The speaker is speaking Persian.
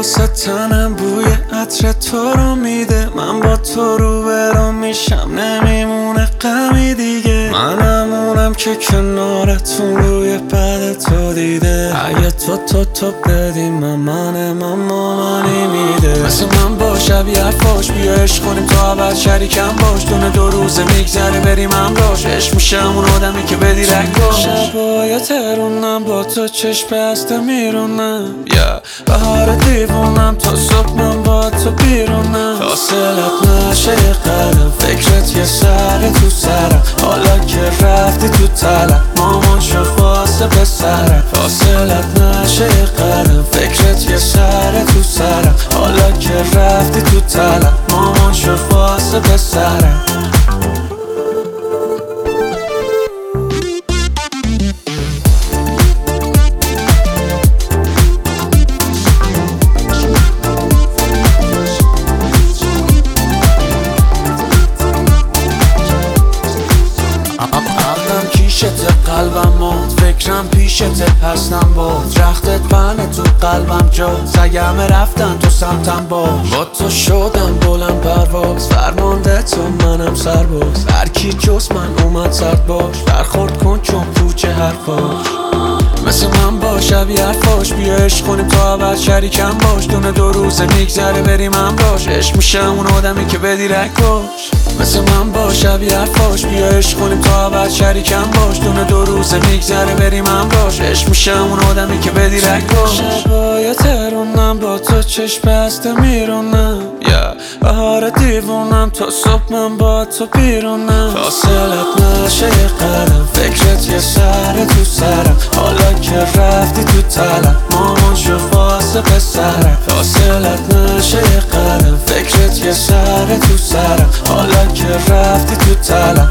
واسه تنم بوی عطر تو رو میده. من با تو رو برام میشم، نمیمونه غمی دیگه. منم اونم که کنارتون روی بعد تو دیده. اگه تو بدی منم اما منی میده. مثل من باش شبیه حرفاش، بیا عشق کنیم تا اول شریکم باش. دونه 2 روزه میگذره بریم هم باش. عشق میشم اون آدمی که بدی رنگ باش. شبای ترونم با تو چشم بسته میرونم، بهار دیوونم تا صبح من با تو بیرونم. فاصلت نشه یه قدم، فکرت یه سر تو سرم. حالا که رفتی تو طلب مامان شو واسه پسرم. فاصلت نشه یه قدم، فکرت یه سر تو سرم. حالا که رفتی تو طلب مامان شو واسه پسرم. قلبم مات، فکرم پیشته هستم باز. رختت پنه تو قلبم جا، سگم رفتن تو سمتم باش. با تو شدم بلند پرواز، فرمانده تو منم سرباز. هر کی جز من اومد سرد باش، برخورد کن چون پوچه حرفاش. مثل من باش شبیه حرفاش، بیا عشق کنیم تا اول شریکم باش. دونه 2 روزه میگذره بریم هم باش. عشق میشم اون آدمی که بدی رنگ باش. مثل من باش شبیه حرفاش، بیا عشق کنیم تا اول شریکم باش. دونه 2 روزه میگذره بریم هم باش. عشق میشم اون آدمی که بدی رنگ باش. شبای ترونم با تو چشم بسته میرونم، بهار دیوونم تا صبح من با تو بیرونم. فاصلت نشه یه قدم، فکرت یه سر تو سرم. حالا که رفتی تو طلب مامان شو واسه پسرم. فاصلت نشه یه قدم، فکرت یه سر تو سرم. حالا که رفتی تو طلب